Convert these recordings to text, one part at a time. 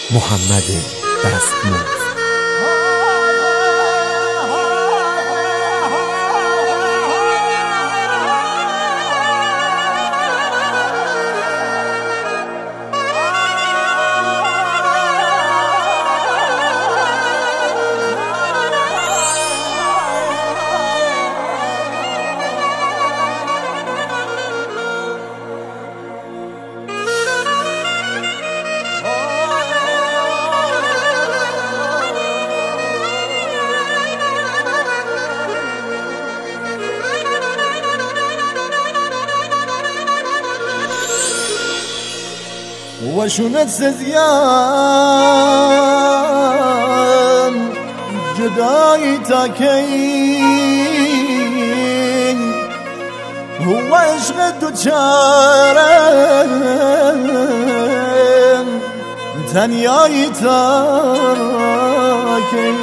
محمد دستمزد. وشونت سزیان جدایی تا کین هو عشق دوچارم تنیایی تا کین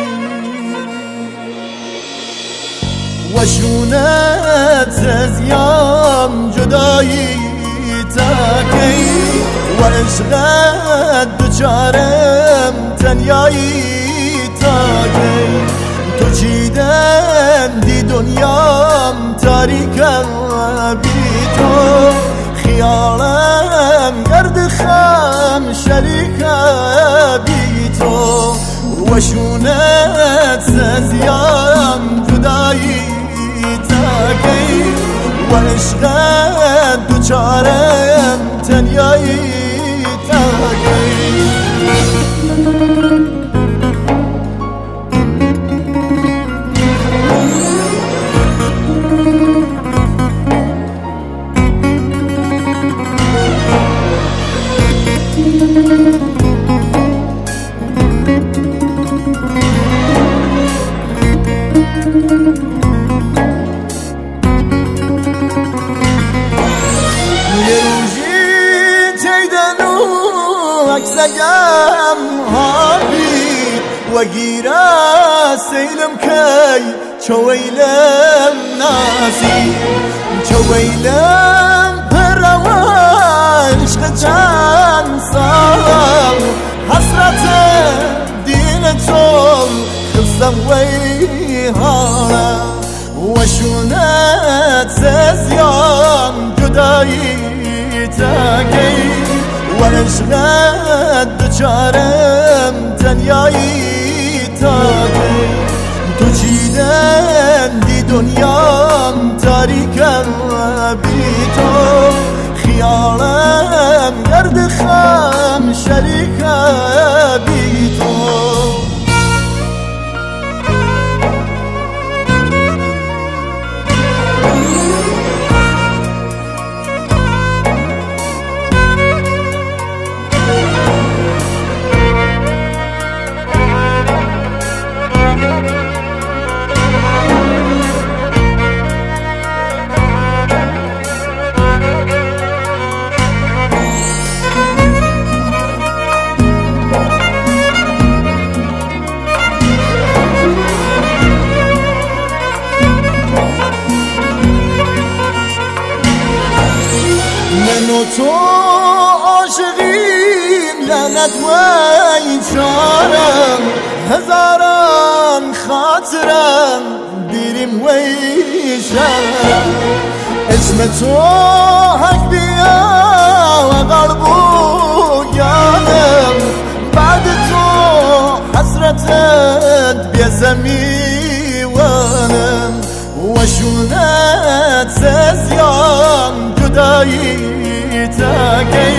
وشونت سزیان جدایی تا کین و عشقت دوچارم تنیایی تا کی تو چیدن دی دنیام تاریکم بی تو خیالم گرد خم شریکم بی تو و شونت سزیام جدایی تا کی و عشقت دوچارم تنیایی عكسيام هابي وغيرا سيلم كي شويلم ناسي شويلم براوان عشقجان صار حسرة دين الجول خلصم ويهانا وشونت سزيان جداي تاكي وعشقت دوچارم تنیایی تا کی تو چیدن دی دنیام تاریکم بی تو خیالم گرد خم شریکم بی تو تو عاشقیم لعنت و ایچارم هزاران خاطرم بیریم و ایشارم اسم تو حق بیا و قلبو گانم بعد تو حسرتت بیزمیوانم و شونت سزیان جدایی تاكي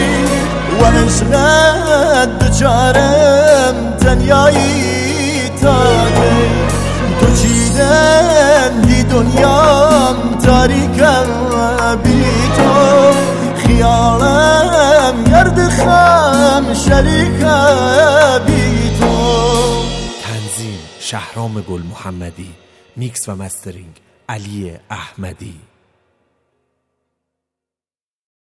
وعشقت دوچارم تنیایی تاكي تو چیدن دی دنیام تاریکم بی تو خیالم گرد خم شریکم بی تو. تنظیم شهرام گل محمدی، میکس و مسترینگ علی احمدی.